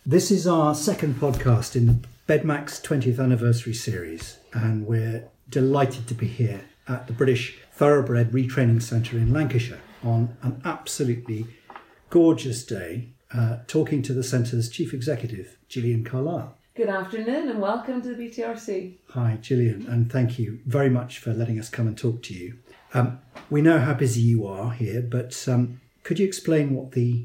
This is our second podcast in the Bedmax 20th anniversary series, and we're delighted to be here at the British Thoroughbred Retraining Centre in Lancashire on an absolutely gorgeous day, talking to the centre's Chief Executive, Gillian Carlisle. Good afternoon and welcome to the BTRC. Hi Gillian, and thank you very much for letting us come and talk to you. We know how busy you are here, but could you explain what the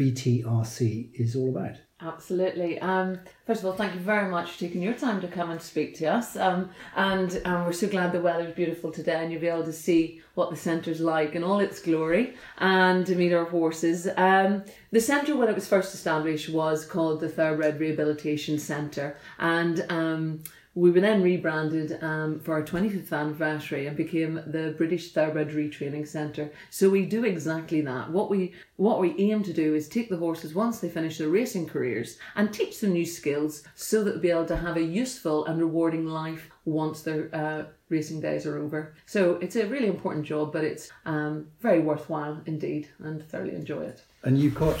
BTRC is all about? Absolutely. First of all, thank you very much for taking your time to come and speak to us. And we're so glad the weather is beautiful today and you'll be able to see what the centre's like in all its glory and to meet our horses. The centre, when it was first established, was called the Thoroughbred Rehabilitation Centre, and we were then rebranded for our 25th anniversary and became the British Thoroughbred Retraining Centre. So we do exactly that. What we aim to do is take the horses once they finish their racing careers and teach them new skills so that they'll be able to have a useful and rewarding life once their racing days are over. So it's a really important job, but it's very worthwhile indeed, and thoroughly enjoy it. And you've got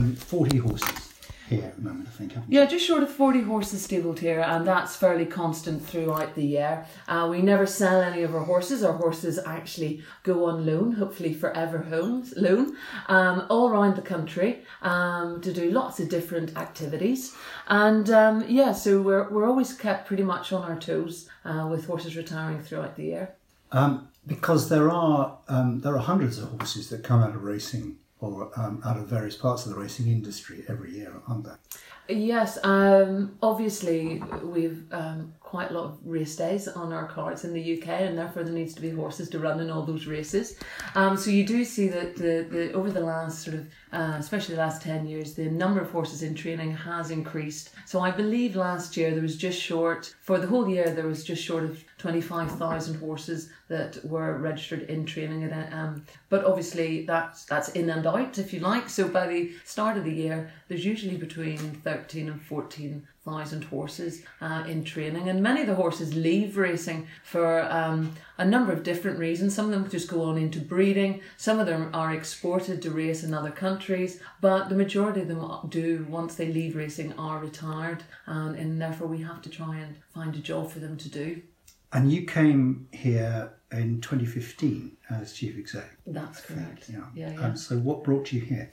40 horses here at the moment, I think, haven't you? Yeah, just short of 40 horses stabled here, and that's fairly constant throughout the year. We never sell any of our horses. Our horses actually go on loan, hopefully forever loan, all around the country to do lots of different activities. And so we're always kept pretty much on our toes with horses retiring throughout the year. Because there are hundreds of horses that come out of racing or out of various parts of the racing industry every year, aren't there? Yes, obviously we've quite a lot of race days on our cards in the UK, and therefore there needs to be horses to run in all those races. So you do see that the over the last sort of, especially the last 10 years, the number of horses in training has increased. So I believe last year there was just short, for the whole year there was just short of 25,000 horses that were registered in training. But obviously that's in and out, if you like. So by the start of the year, there's usually between 13 and 14,000 horses in training. And many of the horses leave racing for a number of different reasons. Some of them just go on into breeding. Some of them are exported to race in other countries. But the majority of them do, once they leave racing, are retired. And therefore we have to try and find a job for them to do. And you came here in 2015 as Chief Exec. That's correct. Yeah. So what brought you here?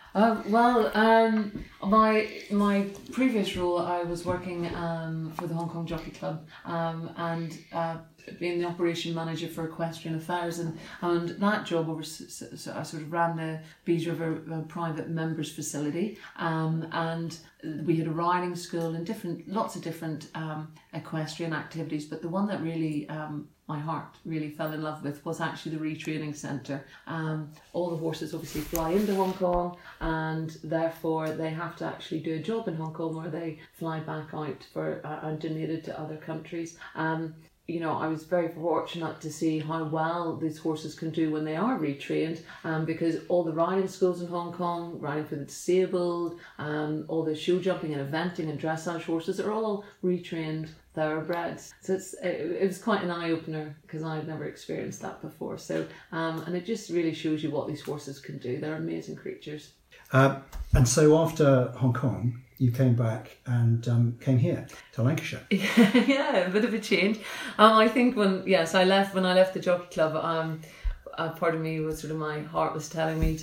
My previous role, I was working for the Hong Kong Jockey Club and being the operation manager for equestrian affairs, and that job I sort of ran the Bees River private members facility, and we had a riding school and lots of different equestrian activities, but the one that really my heart really fell in love with was actually the retraining centre. All the horses obviously fly into Hong Kong, and therefore they have to actually do a job in Hong Kong where they fly back out for and donated to other countries. I was very fortunate to see how well these horses can do when they are retrained, because all the riding schools in Hong Kong, riding for the disabled, all the show jumping and eventing and dressage horses are all retrained thoroughbreds. So it was quite an eye-opener because I'd never experienced that before. So and it just really shows you what these horses can do. They're amazing creatures. And so after Hong Kong, you came back and came here to Lancashire. Yeah, a bit of a change. I think when I left the Jockey Club, part of me was sort of, my head was telling me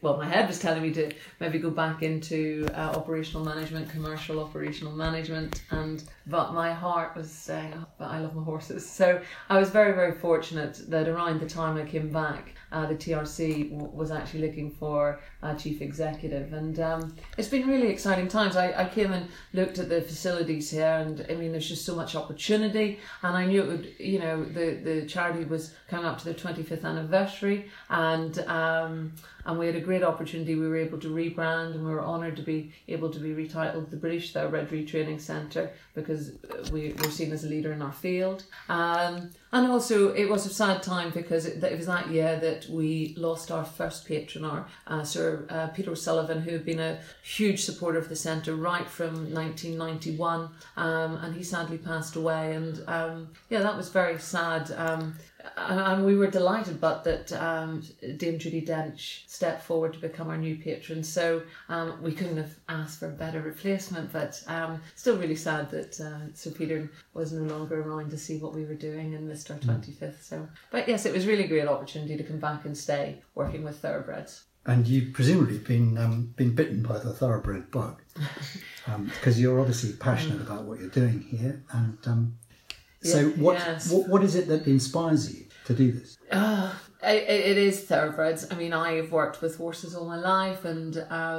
to maybe go back into operational management, commercial operational management, but my heart was saying, but I love my horses. So I was very, very fortunate that around the time I came back, the TRC was actually looking for a chief executive, and it's been really exciting times. I came and looked at the facilities here, and I mean there's just so much opportunity, and I knew it would, the charity was coming up to their 25th anniversary, and we had a great opportunity. We were able to rebrand, and we were honoured to be able to be retitled the British Thoroughbred Retraining Centre because we were seen as a leader in our field. And also it was a sad time because it was that year that we lost our first patron, Sir Peter O'Sullivan, who had been a huge supporter of the centre right from 1991, and he sadly passed away, and that was very sad. and we were delighted, but that Dame Judy Dench stepped forward to become our new patron. So we couldn't have asked for a better replacement, but still really sad that Sir Peter was no longer around to see what we were doing and missed our 25th. So, but yes, it was really a great opportunity to come back and stay working with thoroughbreds. And you've presumably been bitten by the thoroughbred bug, because you're obviously passionate about what you're doing here. And so, what is it that inspires you to do this? It is thoroughbreds. I mean, I've worked with horses all my life, and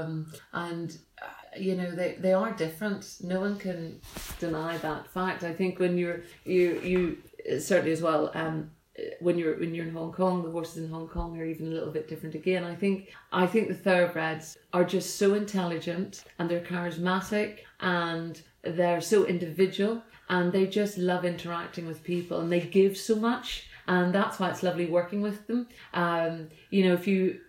you know, they are different. No one can deny that fact. I think when you certainly as well. When you're in Hong Kong, the horses in Hong Kong are even a little bit different again. I think the thoroughbreds are just so intelligent, and they're charismatic, and they're so individual, and they just love interacting with people, and they give so much, and that's why it's lovely working with them. You know,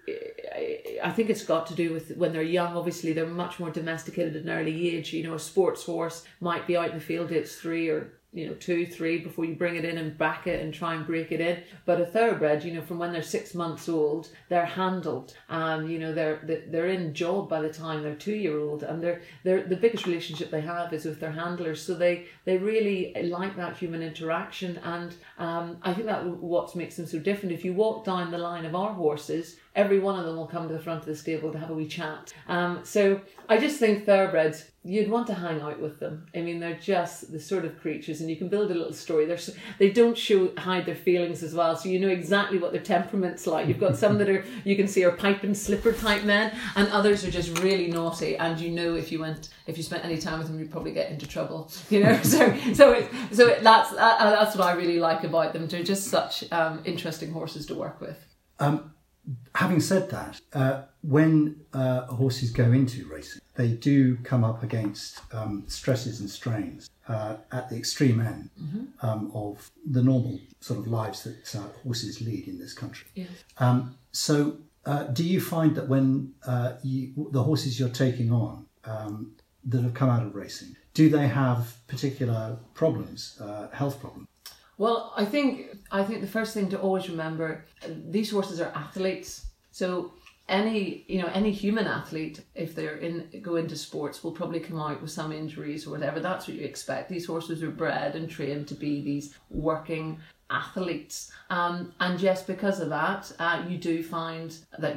I think it's got to do with when they're young. Obviously, they're much more domesticated at an early age. You know, a sports horse might be out in the field at 3 or 2, 3 before you bring it in and back it and try and break it in. But a thoroughbred, you know, from when they're 6 months old, they're handled. You know, they're in job by the time they're 2-year-old, and they're the biggest relationship they have is with their handlers. So they really like that human interaction, and I think that what makes them so different. If you walk down the line of our horses, every one of them will come to the front of the stable to have a wee chat. So I just think thoroughbreds, you'd want to hang out with them. I mean, they're just the sort of creatures, and you can build a little story. They don't hide their feelings as well, so you know exactly what their temperament's like. You've got some that you can see are pipe and slipper type men, and others are just really naughty, and you know if you spent any time with them, you'd probably get into trouble. You know, so that's what I really like about them. They're just such interesting horses to work with. Having said that, when horses go into racing, they do come up against stresses and strains at the extreme end of the normal sort of lives that horses lead in this country. Yes. So do you find that when the horses you're taking on that have come out of racing, do they have particular problems, health problems? Well, I think the first thing to always remember, these horses are athletes. So any human athlete, if go into sports, will probably come out with some injuries or whatever. That's what you expect. These horses are bred and trained to be these working athletes, and yes, because of that, you do find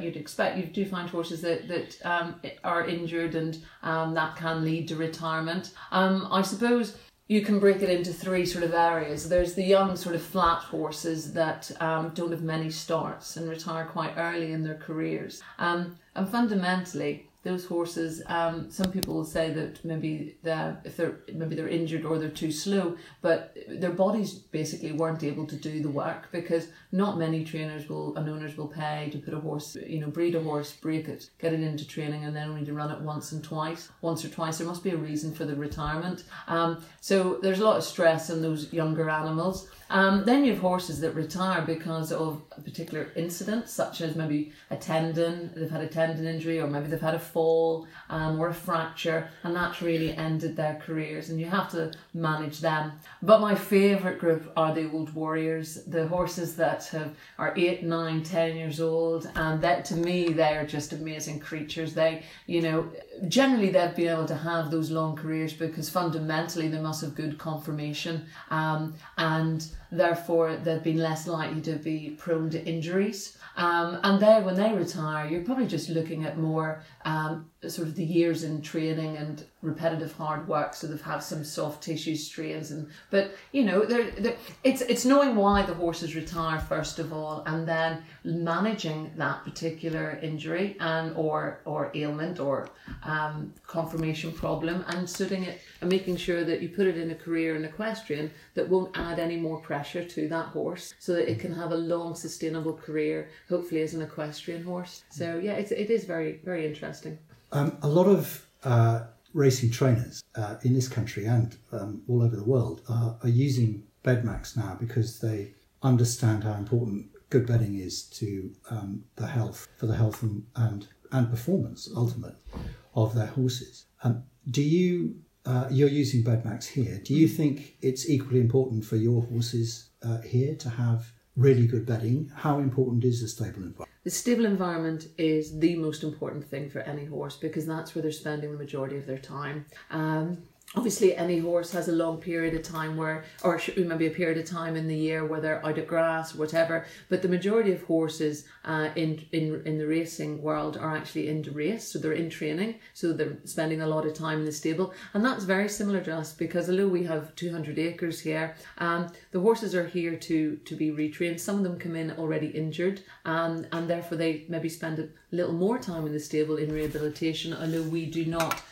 horses that are injured, and that can lead to retirement. I suppose you can break it into 3 sort of areas. There's the young sort of flat horses that don't have many starts and retire quite early in their careers. And fundamentally, those horses, some people will say that maybe they're injured or they're too slow, but their bodies basically weren't able to do the work, because not many trainers and owners will pay to put a horse, breed a horse, break it, get it into training, and then only to run it once or twice. There must be a reason for the retirement. So there's a lot of stress on those younger animals. Then you have horses that retire because of a particular incident, such as maybe they've had a tendon injury, or maybe they've had a fall or a fracture, and that's really ended their careers, and you have to manage them. But my favourite group are the old warriors, the horses that are 8, 9, 10 years old, and that, to me, they are just amazing creatures. They, generally they've been able to have those long careers because fundamentally they must have good conformation, and therefore they've been less likely to be prone to injuries. And when they retire, you're probably just looking at more sort of the years in training and repetitive hard work, so they've had some soft tissue strains. But it's knowing why the horses retire first of all, and then managing that particular injury or ailment or conformation problem, and suiting it and making sure that you put it in a career in equestrian that won't add any more pressure to that horse, so that it can have a long sustainable career, hopefully as an equestrian horse. So yeah, it is very, very interesting. A lot of racing trainers in this country and all over the world are using Bedmax now because they understand how important good bedding is to the health and performance ultimate of their horses. You're using Bedmax here. Do you think it's equally important for your horses here to have really good bedding, how important is the stable environment? The stable environment is the most important thing for any horse because that's where they're spending the majority of their time. Obviously, any horse has a long period of time maybe a period of time in the year where they're out of grass or whatever. But the majority of horses in the racing world are actually in the race, so they're in training, so they're spending a lot of time in the stable. And that's very similar to us because although we have 200 acres here, the horses are here to be retrained. Some of them come in already injured, and therefore they maybe spend a little more time in the stable in rehabilitation. Although we do not.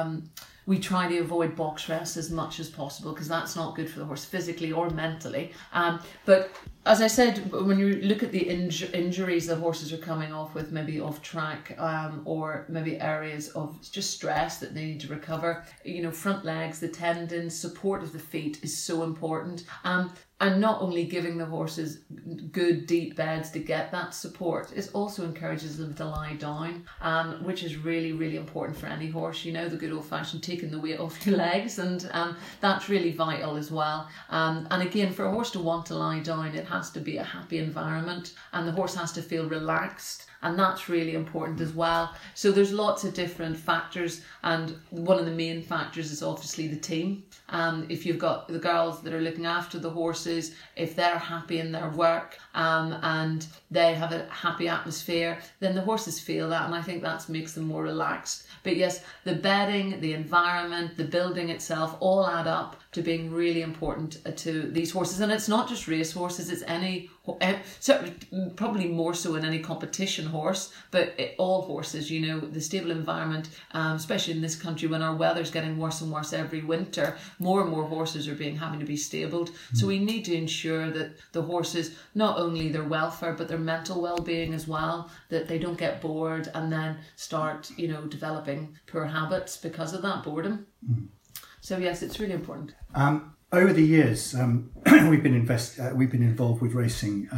We try to avoid box rest as much as possible because that's not good for the horse physically or mentally. But as I said, when you look at the injuries that horses are coming off with, maybe off track or maybe areas of just stress that they need to recover, front legs, the tendons, support of the feet is so important. And not only giving the horses good deep beds to get that support, it also encourages them to lie down, which is really, really important for any horse. The good old fashioned taking the weight off your legs, and that's really vital as well. And again, for a horse to want to lie down, it has to be a happy environment and the horse has to feel relaxed. And that's really important as well. So there's lots of different factors, and one of the main factors is obviously the team. If you've got the girls that are looking after the horses, if they're happy in their work and they have a happy atmosphere, then the horses feel that, and I think that makes them more relaxed. But yes, the bedding, the environment, the building itself all add up to being really important to these horses. And it's not just race horses, it's any, certainly probably more so in any competition horse, but all horses, the stable environment, especially in this country when our weather's getting worse and worse every winter, more and more horses are having to be stabled. So we need to ensure that the horses, not only their welfare, but their mental well-being as well, that they don't get bored and then start, developing poor habits because of that boredom. So yes, it's really important. Over the years, we've been involved with racing,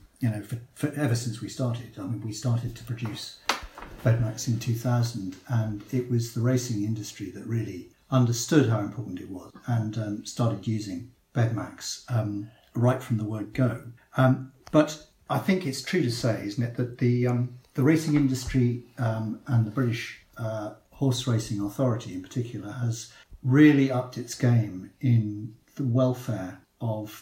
for ever since we started. We started to produce Bedmax in 2000, and it was the racing industry that really understood how important it was and started using Bedmax right from the word go. But I think it's true to say, isn't it, that the racing industry and the British Horse Racing Authority in particular has really upped its game in the welfare of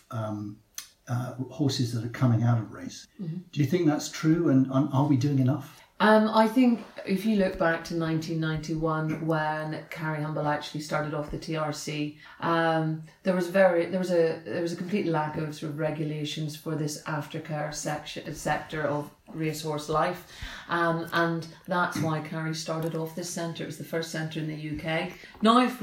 horses that are coming out of race. Mm-hmm. Do you think that's true, and are we doing enough? I think if you look back to 1991 when Carrie Humble actually started off the TRC, there was a complete lack of sort of regulations for this aftercare sector of racehorse life, and that's why Carrie started off this centre. It was the first centre in the UK. Now, if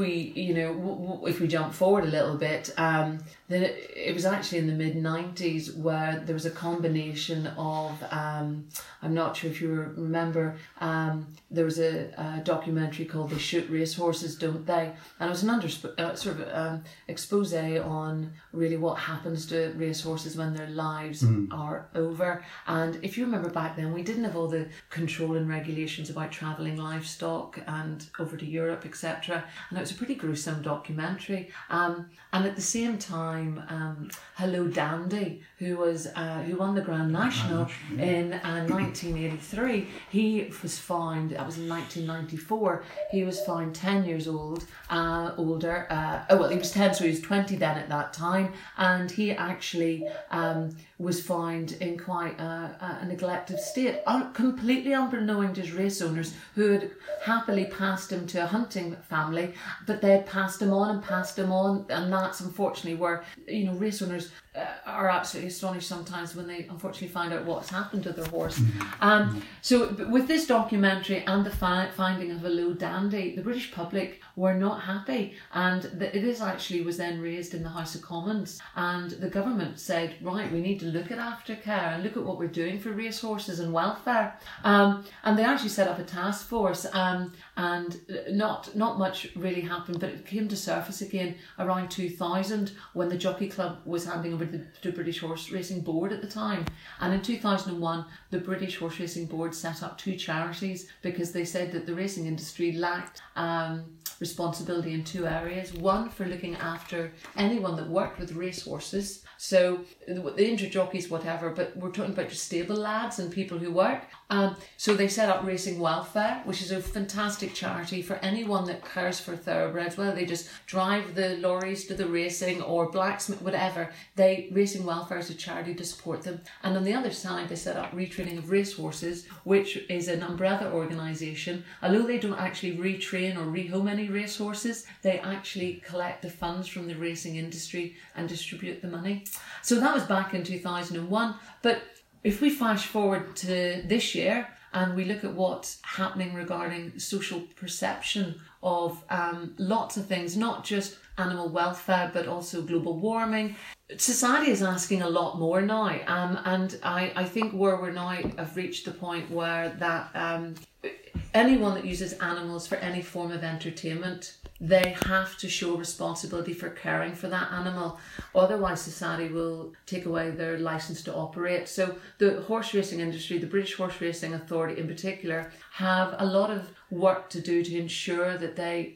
we jump forward a little bit, then it was actually in the mid-90s where there was a combination of, I'm not sure if you remember, there was a documentary called They Shoot Racehorses, Don't They? And it was an expose on really what happens to racehorses when their lives are over. And if you remember back then, we didn't have all the control and regulations about travelling livestock and over to Europe, etc. And it was a pretty gruesome documentary. And at the same time, Hello Dandy, who won the Grand National in 1983, he was fined, that was in 1994, he was fined 10 years older. He was 10, so he was 20 then at that time, and he actually was fined in quite a neglected state, completely unbeknown to his race owners, who had happily passed him to a hunting family, but they had passed him on, and that's unfortunately where race owners are absolutely astonished sometimes when they unfortunately find out what's happened to their horse. So with this documentary and the finding of Hello Dandy, the British public were not happy, and this actually was then raised in the House of Commons, and the government said, right, we need to look at aftercare and look at what we're doing for racehorses and welfare, and they actually set up a task force, and not much really happened, but it came to surface again around 2000 when the Jockey Club was handing over the British Horse Racing Board at the time. And in 2001, the British Horse Racing Board set up two charities because they said that the racing industry lacked responsibility in 2 areas. One, for looking after anyone that worked with racehorses. So the injured jockeys, whatever, but we're talking about just stable lads and people who work. So they set up Racing Welfare, which is a fantastic charity for anyone that cares for thoroughbreds, whether they just drive the lorries to the racing or blacksmith, whatever. Racing Welfare is a charity to support them. And on the other side, they set up Retraining of Racehorses, which is an umbrella organisation. Although they don't actually retrain or rehome any racehorses, they actually collect the funds from the racing industry and distribute the money. So that was back in 2001. But if we flash forward to this year and we look at what's happening regarding social perception of lots of things, not just animal welfare, but also global warming, society is asking a lot more now. And I think where we're now have reached the point where that anyone that uses animals for any form of entertainment, they have to show responsibility for caring for that animal. Otherwise, society will take away their license to operate. So the horse racing industry, the British Horse Racing Authority in particular, have a lot of work to do to ensure that they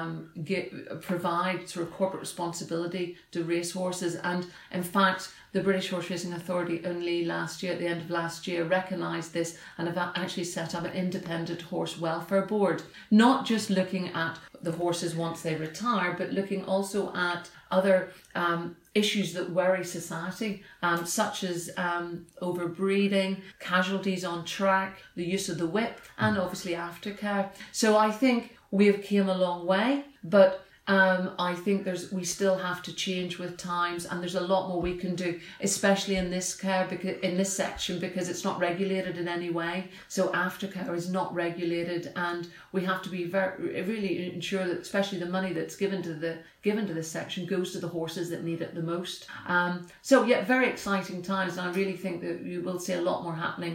provide sort of corporate responsibility to racehorses. And in fact, the British Horse Racing Authority only last year, at the end of last year, recognised this and have actually set up an independent horse welfare board, not just looking at the horses once they retire, but looking also at other issues that worry society, such as overbreeding, casualties on track, the use of the whip, and obviously aftercare. So I think we have came a long way, but I think we still have to change with times, and there's a lot more we can do, especially in this care, because in this section, because it's not regulated in any way. So aftercare is not regulated, and we have to be really ensure that, especially the money that's given to this section, goes to the horses that need it the most. So yeah, very exciting times, and I really think that you will see a lot more happening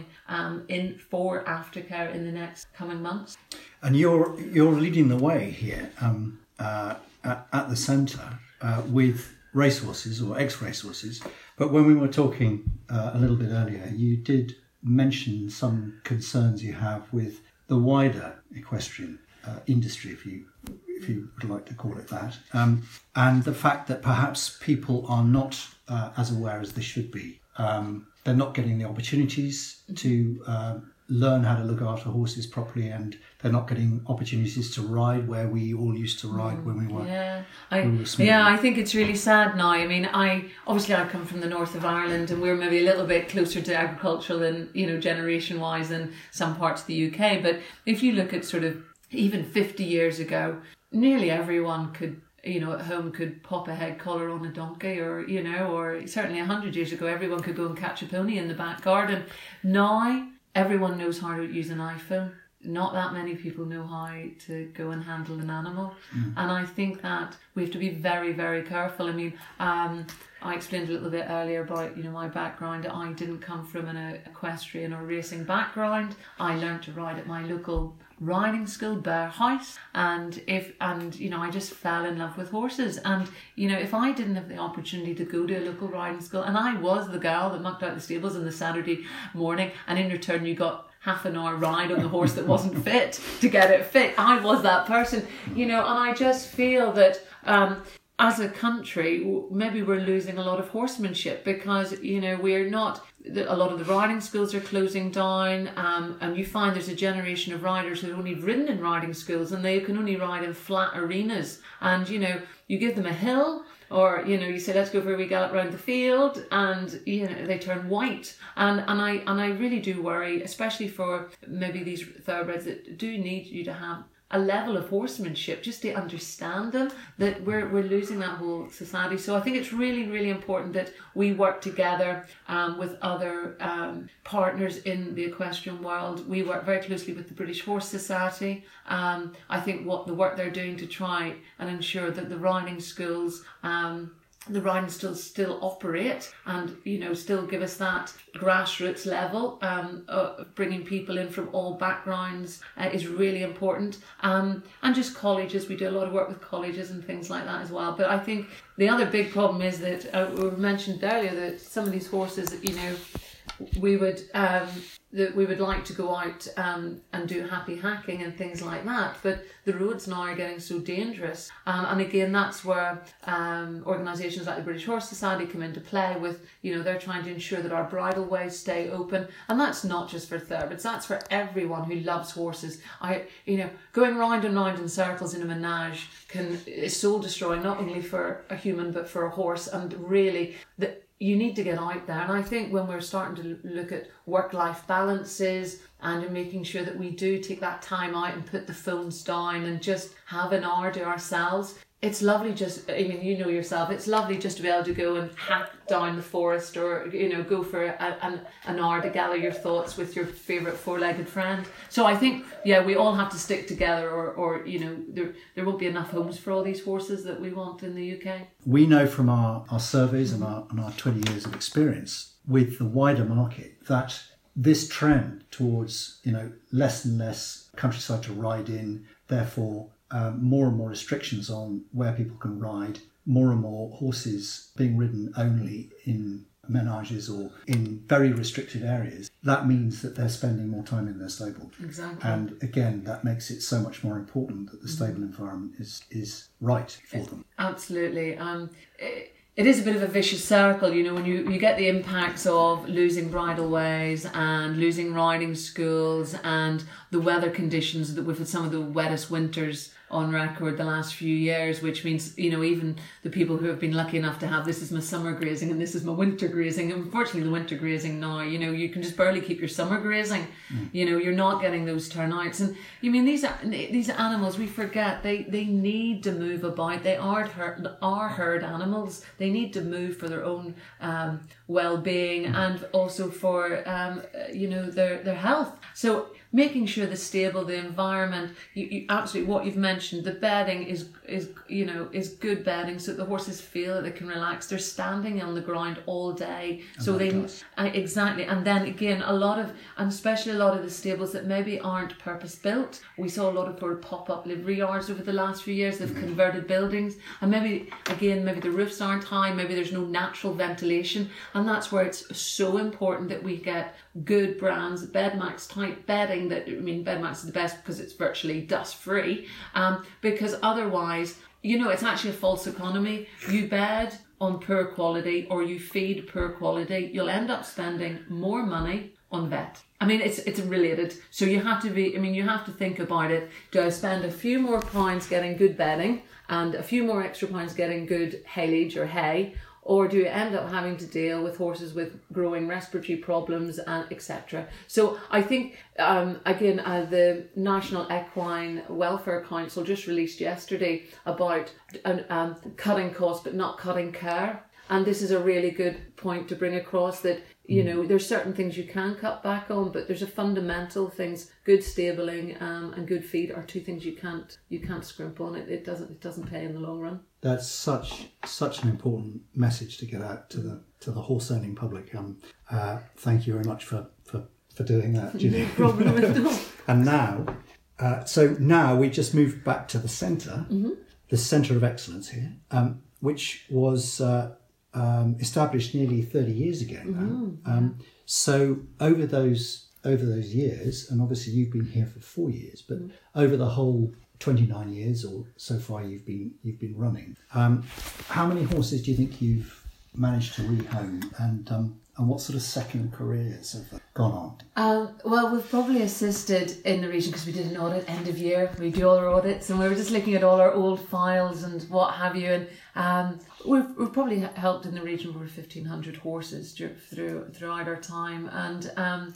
for aftercare in the next coming months. And you're leading the way here. At the centre with racehorses or ex-racehorses. But when we were talking a little bit earlier, you did mention some concerns you have with the wider equestrian industry, if you would like to call it that, and the fact that perhaps people are not as aware as they should be. They're not getting the opportunities to learn how to look after horses properly, and they're not getting opportunities to ride where we all used to ride when we were small. I think it's really sad now. I mean, I come from the north of Ireland, and we're maybe a little bit closer to agricultural than, generation wise, than some parts of the UK. But if you look at sort of even 50 years ago, nearly everyone could, at home could pop a head collar on a donkey, or certainly 100 years ago, everyone could go and catch a pony in the back garden. Now, everyone knows how to use an iPhone. Not that many people know how to go and handle an animal. And I think that we have to be very, very careful. I mean, I explained a little bit earlier about, my background. I didn't come from an equestrian or racing background. I learned to ride at my local riding school, Bear House, and I just fell in love with horses. And if I didn't have the opportunity to go to a local riding school, and I was the girl that mucked out the stables on the Saturday morning, and in return you got half an hour ride on the horse that wasn't fit to get it fit. I was that person, and I just feel that as a country, maybe we're losing a lot of horsemanship, because we're not. A lot of the riding schools are closing down, and you find there's a generation of riders who've only ridden in riding schools, and they can only ride in flat arenas. And you give them a hill, or you say, let's go for a wee gallop round the field, and they turn white. And I really do worry, especially for maybe these thoroughbreds that do need you to have a level of horsemanship just to understand them, that we're losing that whole society. So I think it's really, really important that we work together with other partners in the equestrian world. We work very closely with the British Horse Society. I think the work they're doing to try and ensure that the riding schools still operate, and still give us that grassroots level of bringing people in from all backgrounds is really important, and just colleges. We do a lot of work with colleges and things like that as well. But I think the other big problem is that we mentioned earlier that some of these horses, we would that we would like to go out and do happy hacking and things like that, but the roads now are getting so dangerous. And again, that's where organisations like the British Horse Society come into play with, they're trying to ensure that our bridleways stay open. And that's not just for thoroughbreds, that's for everyone who loves horses. Going round and round in circles in a menage is soul destroying, not only for a human but for a horse. And really, you need to get out there. And I think when we're starting to look at work-life balances and making sure that we do take that time out and put the phones down and just have an hour to ourselves, it's lovely yourself, it's lovely just to be able to go and hack down the forest, or go for an hour to gather your thoughts with your favourite four-legged friend. So I think we all have to stick together, or there won't be enough homes for all these horses that we want in the UK. We know from our surveys and our 20 years of experience with the wider market that this trend towards less and less countryside to ride in, therefore more and more restrictions on where people can ride, more and more horses being ridden only in menages or in very restricted areas, that means that they're spending more time in their stable. Exactly. And again, that makes it so much more important that the stable environment is right for them. Absolutely. It is a bit of a vicious circle, when you get the impacts of losing bridleways and losing riding schools and the weather conditions, that we've had some of the wettest winters on record the last few years, which means, even the people who have been lucky enough to have this is my summer grazing and this is my winter grazing. Unfortunately, the winter grazing now, you can just barely keep your summer grazing. You're not getting those turnouts. And these animals, we forget, they need to move about. They are herd animals. They need to move for their own well-being and also for their health. So making sure the stable, the environment, you absolutely, what you've mentioned, the bedding is good bedding, so that the horses feel that they can relax. They're standing on the ground all day, so exactly. And then again, especially a lot of the stables that maybe aren't purpose built. We saw a lot of pop-up livery yards over the last few years. They've converted buildings, and maybe the roofs aren't high, maybe there's no natural ventilation, and that's where it's so important that we get good brands, Bedmax type bedding. Bedmax is the best because it's virtually dust free, because otherwise, it's actually a false economy. You bed on poor quality or you feed poor quality, you'll end up spending more money on vet. It's related. So you have to think about it. Do I spend a few more pounds getting good bedding and a few more extra pounds getting good haylage or hay, or do you end up having to deal with horses with growing respiratory problems, etc.? So I think, the National Equine Welfare Council just released yesterday about cutting costs but not cutting care. And this is a really good point to bring across, that there's certain things you can cut back on, but there's a fundamental things. Good stabling and good feed are two things you can't scrimp on. It doesn't pay in the long run. That's such an important message to get out to the horse owning public. Thank you very much for doing that, Julie. No problem at all. And now we just moved back to the centre, the Centre of Excellence here, which was established nearly 30 years ago now. So over those years, and obviously you've been here for 4 years, but over the whole 29 years or so far you've been running, how many horses do you think you've managed to rehome, and what sort of second careers have gone on? Well, we've probably assisted in the region because we did an audit end of year. We do all our audits, and we were just looking at all our old files and what have you. And we've probably helped in the region of over 1,500 horses throughout our time. And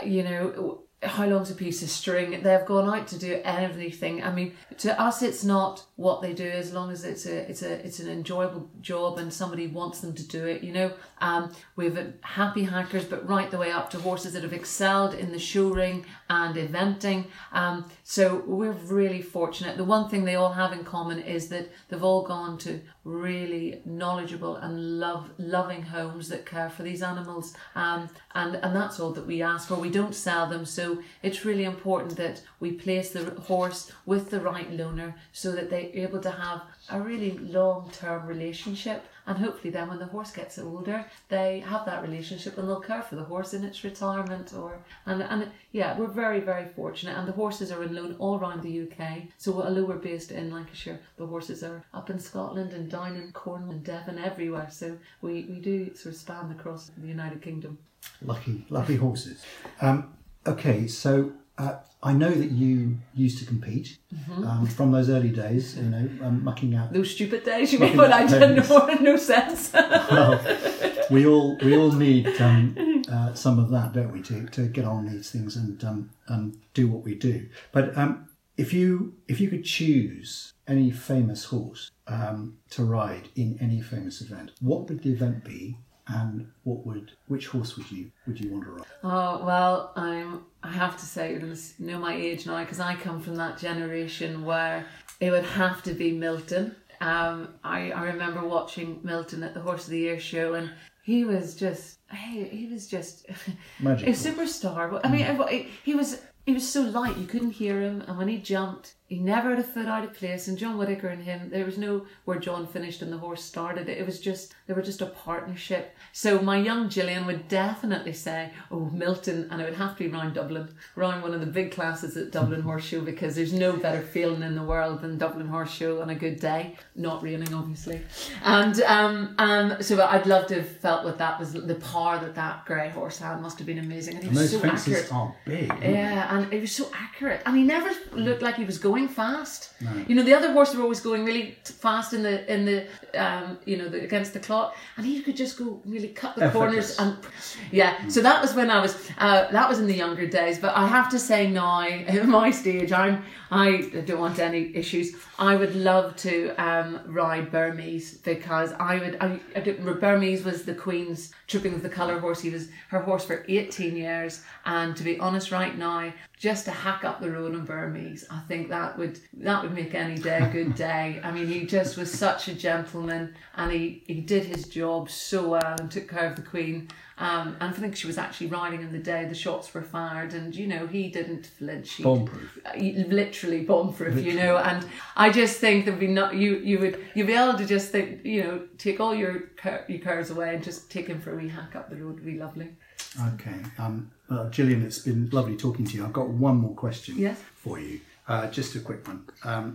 how long's a piece of string? They've gone out to do everything. To us, it's not what they do, as long as it's an enjoyable job and somebody wants them to do it. We've happy hackers, but right the way up to horses that have excelled in the show ring and eventing. So we're really fortunate. The one thing they all have in common is that they've all gone to really knowledgeable and loving homes that care for these animals. And that's all that we ask for. We don't sell them, so So it's really important that we place the horse with the right loaner so that they're able to have a really long-term relationship, and hopefully then when the horse gets older they have that relationship and they'll care for the horse in its retirement. And yeah, we're very, very fortunate, and the horses are on loan all around the UK. So although we're based in Lancashire, the horses are up in Scotland and down in Cornwall and Devon, everywhere. So we do sort of span across the United Kingdom. Lucky horses. Okay, so I know that you used to compete from those early days, mucking out. Those stupid days, you mean, when I didn't know no sense. Well, we all need some of that, don't we, to get on these things and do what we do. But if you could choose any famous horse to ride in any famous event, what would the event be? And which horse would you want to ride? Oh well, I have to say, you're going to know my age now, because I come from that generation where it would have to be Milton. I remember watching Milton at the Horse of the Year show, and he was just magical. A superstar. I mean, he was so light, you couldn't hear him, and when he jumped, he never had a foot out of place. And John Whittaker and him, there was no where John finished and the horse started. They were just a partnership. So my young Gillian would definitely say, oh, Milton, and it would have to be round Dublin, round one of the big classes at Dublin Horse Show, because there's no better feeling in the world than Dublin Horse Show on a good day, not raining obviously. And so I'd love to have felt what that was, the power that grey horse had must have been amazing. And he was those so fences accurate. Are big. Yeah, and it was so accurate, and he never looked like he was going fast. No. The other horses were always going really fast in the against the clock, and he could just go really cut the corners. And so that was when I was that was in the younger days. But I have to say now, at my stage, I don't want any issues. I would love to ride Burmese, because Burmese was the Queen's Tripping of the Colour horse. He was her horse for 18 years, and to be honest, right now, just to hack up the road on Burmese, I think that would make any day a good day. I mean, he just was such a gentleman, and he did his job so well and took care of the Queen. And I think she was actually riding in the day the shots were fired, and he didn't flinch. Bomb-proof. Literally bomb-proof, and I just think there'd be you'd be able to just think, take all your cares away and just take him for a wee hack up the road. Would be lovely. Okay. Gillian, it's been lovely talking to you. I've got one more question for you. Just a quick one.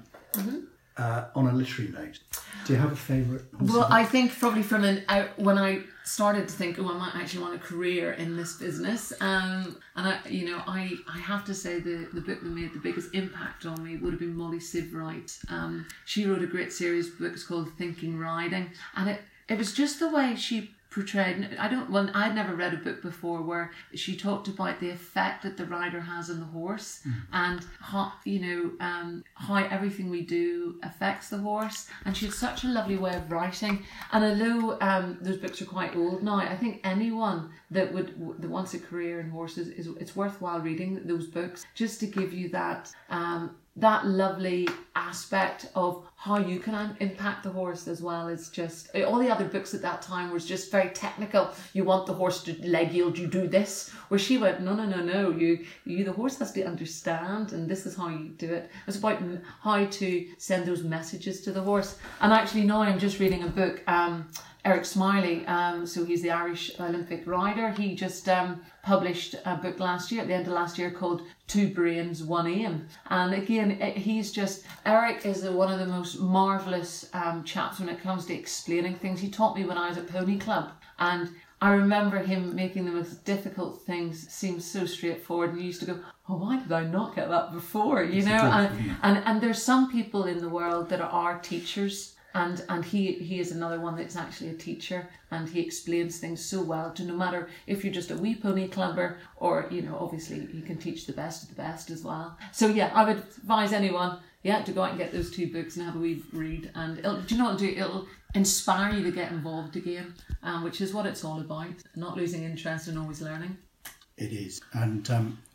On a literary note, do you have a favourite? Well, I think probably when I started to think, I might actually want a career in this business, and I have to say the book that made the biggest impact on me would have been Molly Sievewright. She wrote a great series of books called Thinking Riding, and it was just the way she portrayed. I'd never read a book before where she talked about the effect that the rider has on the horse, and how everything we do affects the horse. And she had such a lovely way of writing. And although those books are quite old now, I think anyone that wants a career in horses, it's worthwhile reading those books, just to give you that lovely aspect of how you can impact the horse as well. It's just, all the other books at that time was just very technical. You want the horse to leg yield, you do this. Where she went, no, you the horse has to understand, and this is how you do it. It's about how to send those messages to the horse. And actually now I'm just reading a book, Eric Smiley, so he's the Irish Olympic rider. He just published a book at the end of last year, called Two Brains, One Aim. And again, Eric is one of the most marvellous chaps when it comes to explaining things. He taught me when I was at Pony Club, and I remember him making the most difficult things seem so straightforward, and he used to go, oh, why did I not get that before? And there's some people in the world that are teachers. And he is another one that's actually a teacher, and he explains things so well to no matter if you're just a wee pony clubber or, obviously he can teach the best of the best as well. So yeah, I would advise anyone, to go out and get those two books and have a wee read. And it'll inspire you to get involved again, which is what it's all about. Not losing interest and always learning. It is. And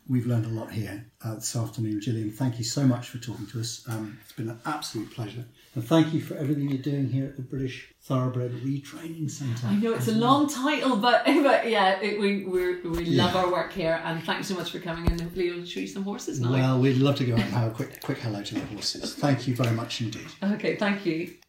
we've learned a lot here this afternoon. Gillian, thank you so much for talking to us. It's been an absolute pleasure. And thank you for everything you're doing here at the British Thoroughbred Retraining Centre. I know it's a long title, but yeah, we love our work here, and thanks so much for coming, and hopefully you'll show you some horses now. Well, we'd love to go out and have a quick hello to the horses. Thank you very much indeed. Okay, thank you.